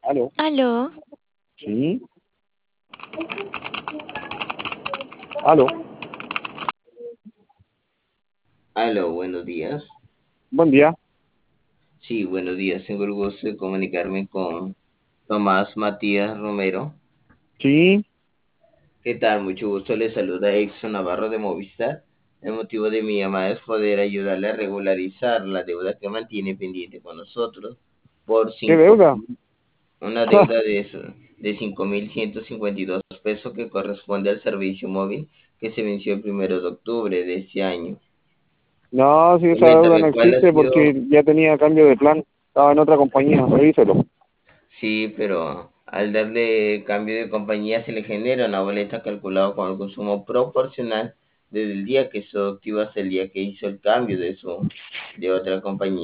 Aló. Aló, Sí. Aló. Aló, buenos días. Buen día. Sí, buenos días. Tengo el gusto de comunicarme con Tomás Matías Romero. Sí. ¿Qué tal? Mucho gusto. Le saluda Exxon Navarro de Movistar. El motivo de mi llamada es poder ayudarle a regularizar la deuda que mantiene pendiente con nosotros por ¿Qué cinco, deuda? una deuda de 5.152 pesos que corresponde al servicio móvil que se venció el 1 de octubre de este año. No, si esa deuda no Coméntame cuál ha existe sido. porque ya tenía cambio de plan. Estaba en otra compañía, revíselo. Sí, pero al darle cambio de compañía se le genera una boleta calculada con el consumo proporcional desde el día que se activa hasta el día que hizo el cambio de otra compañía.